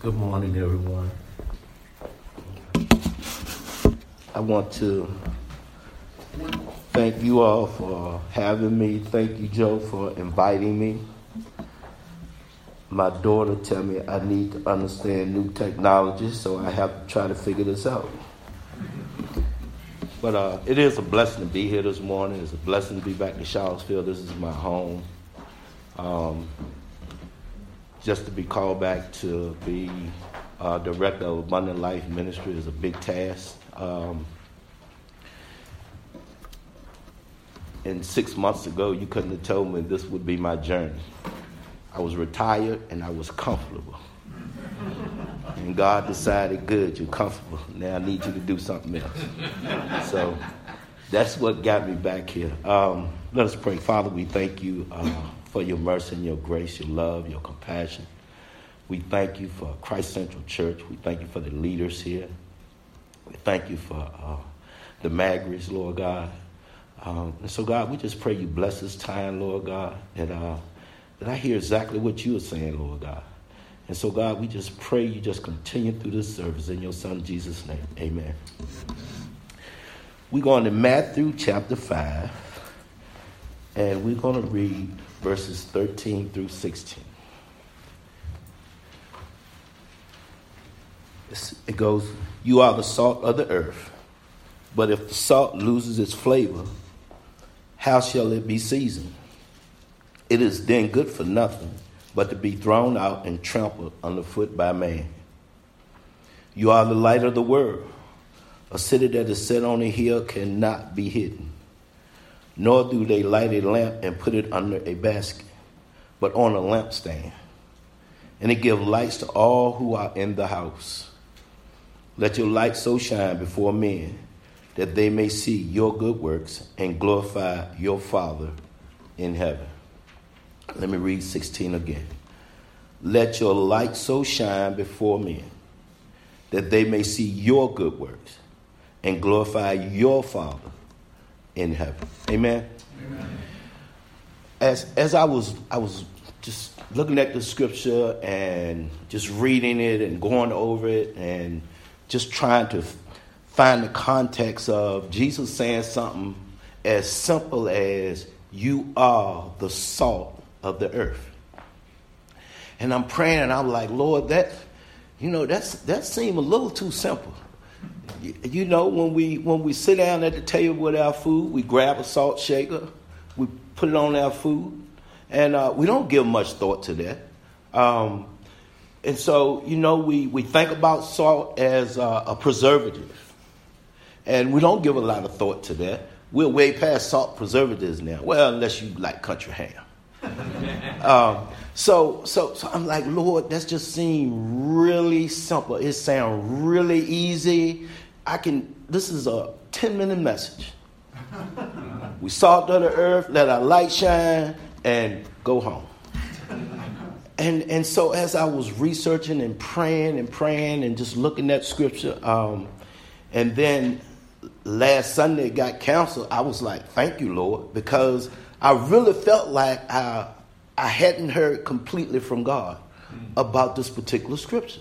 Good morning, everyone. I want to thank you all for having me. Thank you, Joe, for inviting me. My daughter tell me I need to understand new technology, so I have to try to figure this out. But it is a blessing to be here this morning. It's a blessing to be back in Charlottesville. This is my home. Just to be called back to be director of Abundant Life Ministry is a big task. And 6 months ago, you couldn't have told me this would be my journey. I was retired and I was comfortable. And God decided, good, you're comfortable. Now I need you to do something else. So that's what got me back here. Let us pray. Father, we thank you for your mercy and your grace, your love, your compassion. We thank you for Christ Central Church. We thank you for the leaders here. We thank you for the Magris, Lord God. And so, God, we just pray you bless this time, Lord God, that I hear exactly what you are saying, Lord God. And so, God, we just pray you just continue through this service in your Son, Jesus' name. Amen. We're going to Matthew chapter 5, and we're going to read verses 13 through 16. It goes, you are the salt of the earth, but if the salt loses its flavor, how shall it be seasoned? It is then good for nothing but to be thrown out and trampled underfoot by man. You are the light of the world. A city that is set on a hill cannot be hidden. Nor do they light a lamp and put it under a basket, but on a lampstand. And it gives lights to all who are in the house. Let your light so shine before men that they may see your good works and glorify your Father in heaven. Let me read 16 again. Let your light so shine before men that they may see your good works and glorify your Father in heaven. Amen. Amen. As I was just looking at the scripture and just reading it and going over it and just trying to find the context of Jesus saying something as simple as you are the salt of the earth. And I'm praying and I'm like, Lord, that seemed a little too simple. You know, when we sit down at the table with our food, we grab a salt shaker, we put it on our food, and we don't give much thought to that. And so, we think about salt as a preservative, and we don't give a lot of thought to that. We're way past salt preservatives now. Well, unless you like country ham. So I'm like, Lord, that just seemed really simple. It sounds really easy. This is a 10-minute message. We salt of the earth, let our light shine, and go home. And so as I was researching and praying and just looking at scripture, and then last Sunday it got canceled, I was like, thank you, Lord, because I really felt like I hadn't heard completely from God about this particular scripture.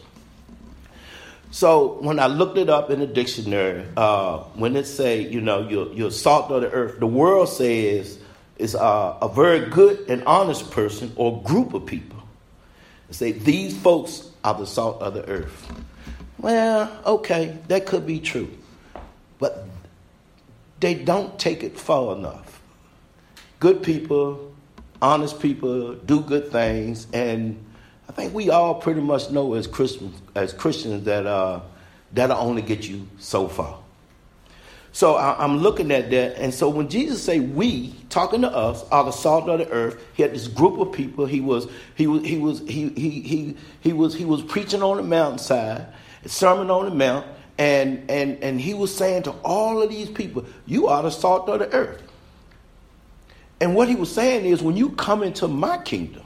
So when I looked it up in the dictionary, when it say, you're salt of the earth, the world says is a very good and honest person or group of people. They say these folks are the salt of the earth. Well, okay, that could be true, but they don't take it far enough. Good people, honest people, do good things, and I think we all pretty much know as Christians that'll only get you so far. So I'm looking at that, and so when Jesus say we, talking to us, are the salt of the earth, he had this group of people. He was preaching on the mountainside, a sermon on the mount, and he was saying to all of these people, you are the salt of the earth. And what he was saying is, when you come into my kingdom,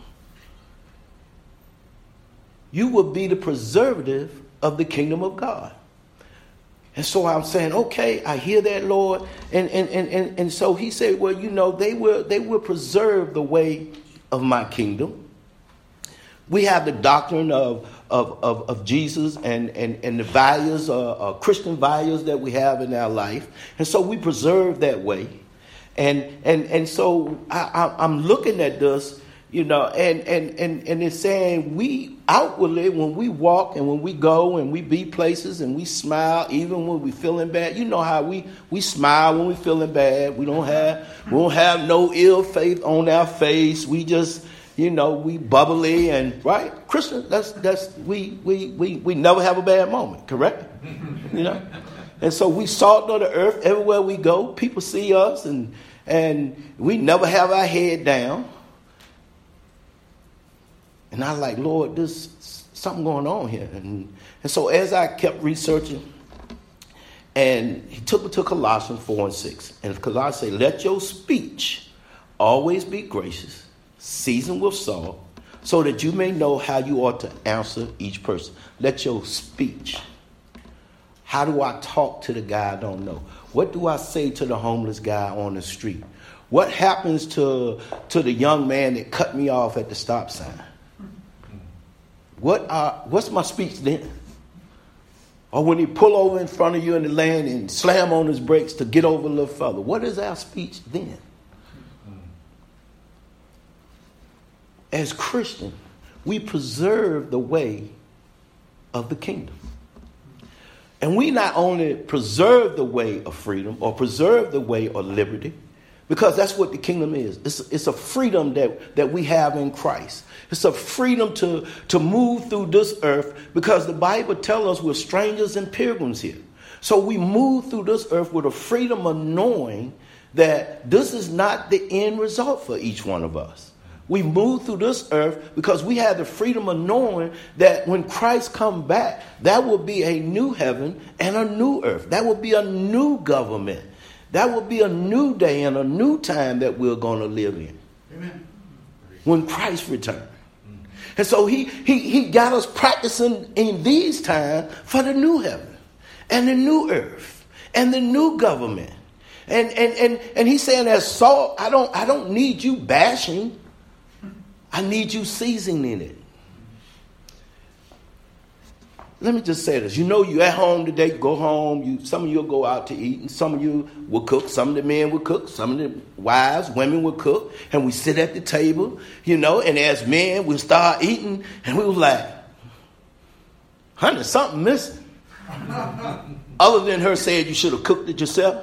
you will be the preservative of the kingdom of God. And so I'm saying, okay, I hear that, Lord. And so he said, well, they will preserve the way of my kingdom. We have the doctrine of Jesus and the values, Christian values that we have in our life. And so we preserve that way. And so I'm looking at this, and it's saying we outwardly, when we walk and when we go and we be places and we smile, even when we feeling bad. You know how we smile when we feeling bad. We don't have no ill faith on our face. We just, we bubbly and right. Christian, we never have a bad moment, correct? And so we salt of the earth everywhere we go. People see us and we never have our head down. And I like, Lord, there's something going on here. And so as I kept researching, and he took me to Colossians 4:6. And Colossians say, let your speech always be gracious, seasoned with salt, so that you may know how you ought to answer each person. Let your speech. How do I talk to the guy I don't know? What do I say to the homeless guy on the street? What happens to the young man that cut me off at the stop sign? What's my speech then? Or when he pull over in front of you in the lane and slam on his brakes to get over a little further, what is our speech then? As Christians, we preserve the way of the kingdom. And we not only preserve the way of freedom or preserve the way of liberty, because that's what the kingdom is. It's a freedom that we have in Christ. It's a freedom to move through this earth, because the Bible tells us we're strangers and pilgrims here. So we move through this earth with a freedom of knowing that this is not the end result for each one of us. We move through this earth because we have the freedom of knowing that when Christ comes back, that will be a new heaven and a new earth. That will be a new government. That will be a new day and a new time that we're going to live in. Amen. When Christ returns. And so he got us practicing in these times for the new heaven and the new earth and the new government. And he's saying as salt, I don't need you bashing. I need you seasoning it. Let me just say this. You at home today, go home. Some of you will go out to eat, and some of you will cook. Some of the men will cook. Some of the wives, women will cook. And we sit at the table, and as men, we start eating, and we was like, honey, something missing. Other than her saying you should have cooked it yourself.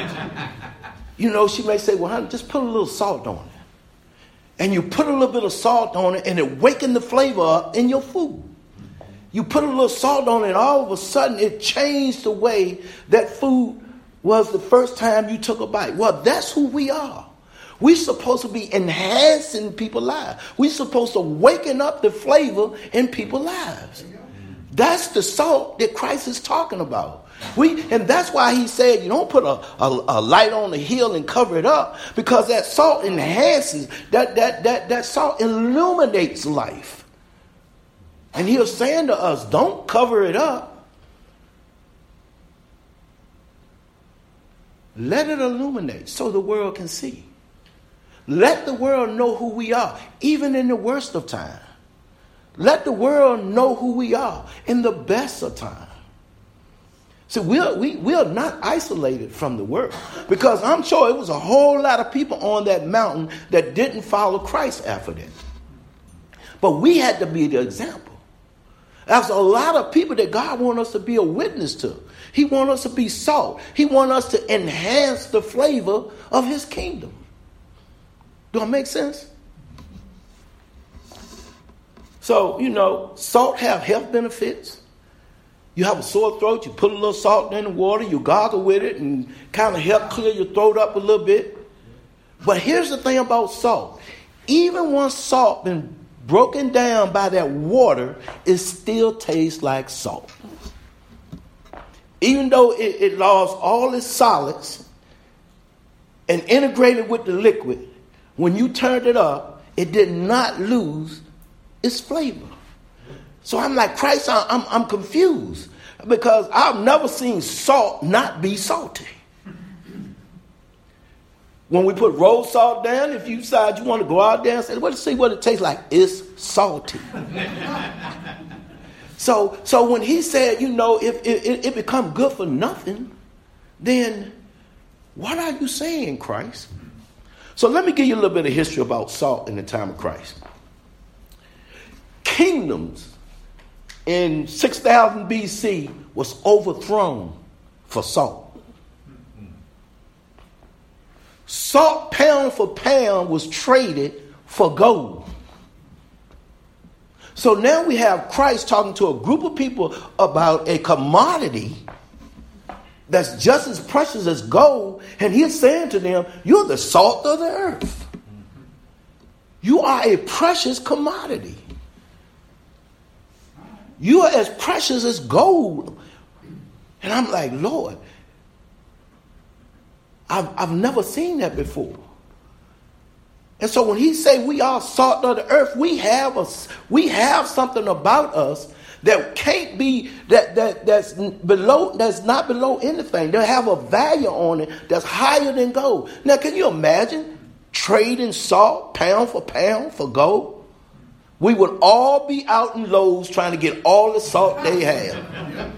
She may say, well, honey, just put a little salt on it. And you put a little bit of salt on it, and it wakens the flavor up in your food. You put a little salt on it, and all of a sudden it changed the way that food was the first time you took a bite. Well, that's who we are. We're supposed to be enhancing people's lives. We're supposed to waken up the flavor in people's lives. That's the salt that Christ is talking about. And that's why he said you don't put a light on the hill and cover it up, because that salt enhances, that salt illuminates life. And he was saying to us, don't cover it up. Let it illuminate so the world can see. Let the world know who we are, even in the worst of time. Let the world know who we are in the best of time. So we are not isolated from the world, because I'm sure it was a whole lot of people on that mountain that didn't follow Christ after that. But we had to be the example. There's a lot of people that God wants us to be a witness to. He wants us to be salt. He wants us to enhance the flavor of his kingdom. Do I make sense? So, salt have health benefits. You have a sore throat, you put a little salt in the water, you gargle with it and kind of help clear your throat up a little bit. But here's the thing about salt. Even once salt been broken down by that water, it still tastes like salt. Even though it lost all its solids and integrated with the liquid, when you turned it up, it did not lose its flavor. So I'm like, Christ, I'm confused, because I've never seen salt not be salty. When we put road salt down, if you decide you want to go out there and say, let's see what it tastes like. It's salty. So when he said, if it become good for nothing, then what are you saying, Christ? So let me give you a little bit of history about salt in the time of Christ. Kingdoms in 6000 BC was overthrown for salt. Salt pound for pound was traded for gold. So now we have Christ talking to a group of people about a commodity that's just as precious as gold. And he's saying to them, you're the salt of the earth. You are a precious commodity. You are as precious as gold. And I'm like, Lord, I've never seen that before. And so when he say we are salt of the earth, we have something about us that can't be that's not below anything. They have a value on it that's higher than gold. Now, can you imagine trading salt pound for gold? We would all be out in Lowe's trying to get all the salt they have.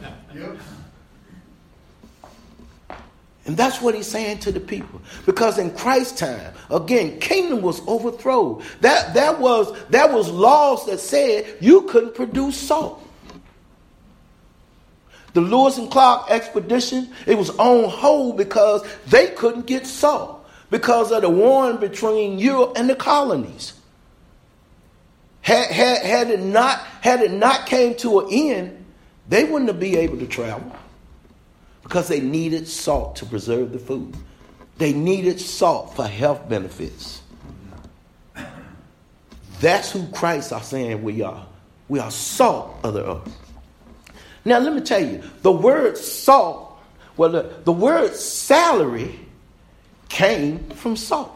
And that's what he's saying to the people. Because in Christ's time, again, kingdom was overthrown. That was laws that said you couldn't produce salt. The Lewis and Clark expedition, it was on hold because they couldn't get salt because of the war between Europe and the colonies. Had it not came to an end, they wouldn't have been able to travel because they needed salt to preserve the food. They needed salt for health benefits. That's who Christ are saying we are. We are salt of the earth. Now, let me tell you, the word salt, the word salary came from salt.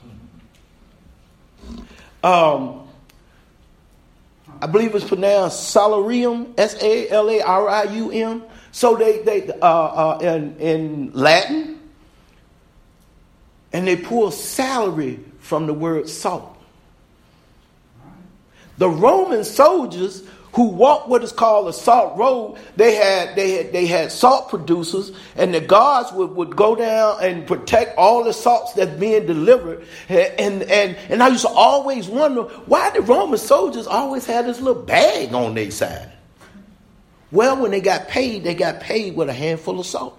I believe it's pronounced salarium, S-A-L-A-R-I-U-M. So they in Latin, and they pull salary from the word salt. The Roman soldiers who walked what is called a salt road, they had salt producers, and the guards would go down and protect all the salts that's being delivered. And I used to always wonder why the Roman soldiers always had this little bag on their side. Well, when they got paid with a handful of salt.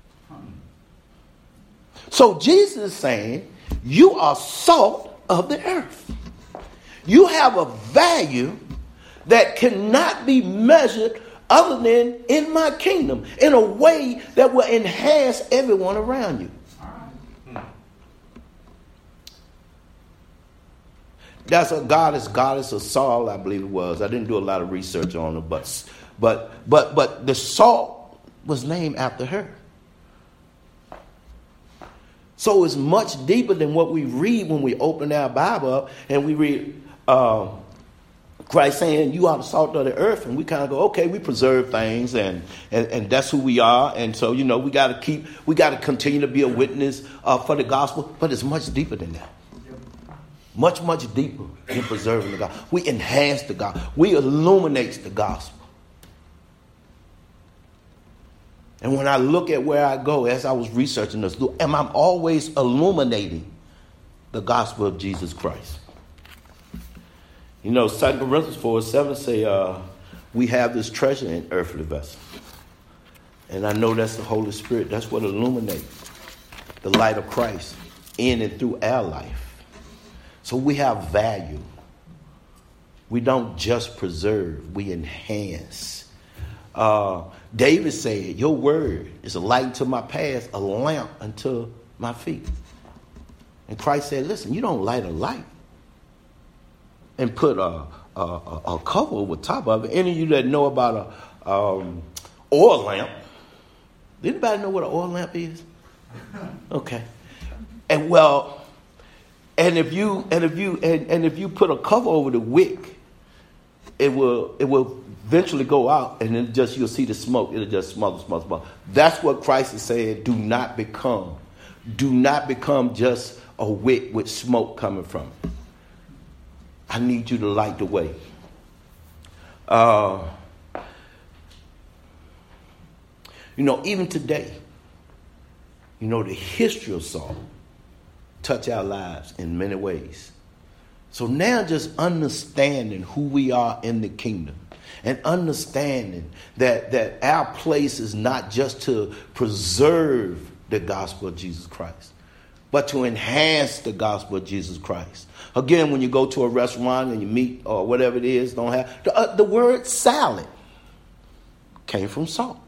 So Jesus is saying, you are salt of the earth. You have a value that cannot be measured other than in my kingdom in a way that will enhance everyone around you. That's a goddess of Saul, I believe it was. I didn't do a lot of research on her, but the salt was named after her. So it's much deeper than what we read when we open our Bible up and we read Christ saying you are the salt of the earth, and we kind of go, okay, we preserve things and that's who we are, and so we got to continue to be a witness for the gospel, but it's much deeper than that. Much deeper in preserving the gospel. We enhance the gospel. We illuminate the gospel. And when I look at where I go, as I was researching this, I'm always illuminating the gospel of Jesus Christ. 2 Corinthians 4:7 say, we have this treasure in earthly vessels. And I know that's the Holy Spirit. That's what illuminates the light of Christ in and through our life. So we have value. We don't just preserve, we enhance. David said, your word is a light unto my path, a lamp unto my feet. And Christ said, listen, you don't light a light and put a cover over top of it. Any of you that know about a oil lamp, anybody know what an oil lamp is? Okay. And if you put a cover over the wick, it will eventually go out, and then you'll see the smoke. It'll just smother. That's what Christ is saying. Do not become. do not become just a wick with smoke coming from it. I need you to light the way. Even today, the history of salt touch our lives in many ways. So now just understanding who we are in the kingdom and understanding that our place is not just to preserve the gospel of Jesus Christ, but to enhance the gospel of Jesus Christ. Again, when you go to a restaurant and you meet or whatever it is, don't have the word salad came from salt.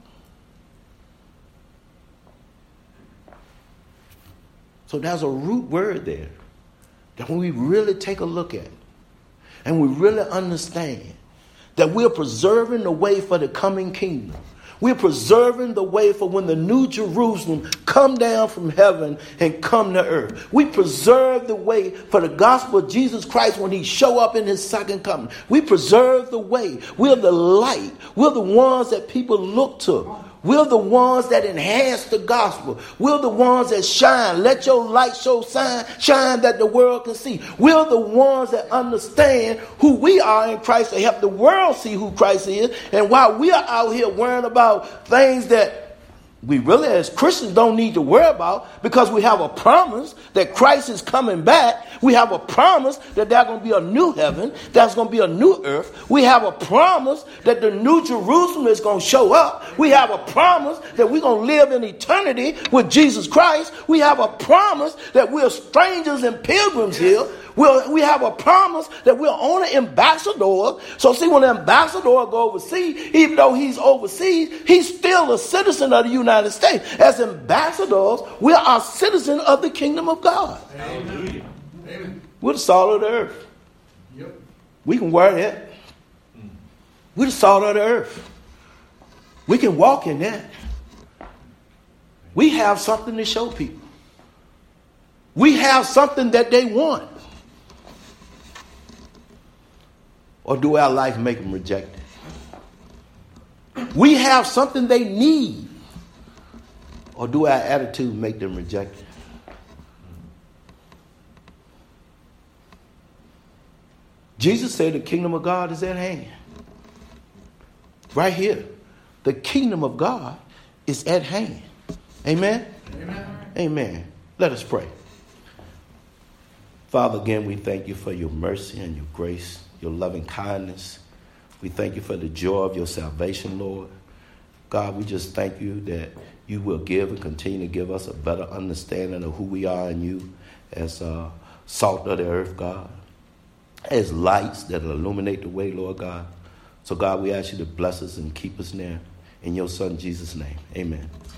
So there's a root word there that when we really take a look at and we really understand that we're preserving the way for the coming kingdom. We're preserving the way for when the new Jerusalem come down from heaven and come to earth. We preserve the way for the gospel of Jesus Christ when he show up in his second coming. We preserve the way. We're the light. We're the ones that people look to. We're the ones that enhance the gospel. We're the ones that shine. Let your light shine that the world can see. We're the ones that understand who we are in Christ to help the world see who Christ is. And while we are out here worrying about things that we really as Christians don't need to worry about, because we have a promise that Christ is coming back. We have a promise that there's going to be a new heaven. There's going to be a new earth. We have a promise that the new Jerusalem is going to show up. We have a promise that we're going to live in eternity with Jesus Christ. We have a promise that we're strangers and pilgrims here. We have a promise that we're only ambassadors. So see, when the ambassador go overseas, even though he's overseas, he's still a citizen of the United States. As ambassadors, we are citizens of the kingdom of God. Hallelujah. Amen. We're the salt of the earth. Yep. We can wear that. We're the salt of the earth. We can walk in that. We have something to show people. We have something that they want. Or do our life make them reject it? We have something they need. Or do our attitude make them reject it? Jesus said the kingdom of God is at hand. Right here. The kingdom of God is at hand. Amen? Amen. Amen. Let us pray. Father, again, we thank you for your mercy and your grace, your loving kindness. We thank you for the joy of your salvation, Lord. God, we just thank you that you will give and continue to give us a better understanding of who we are in you as salt of the earth, God, as lights that illuminate the way, Lord God. So, God, we ask you to bless us and keep us near. In your son, Jesus' name, amen.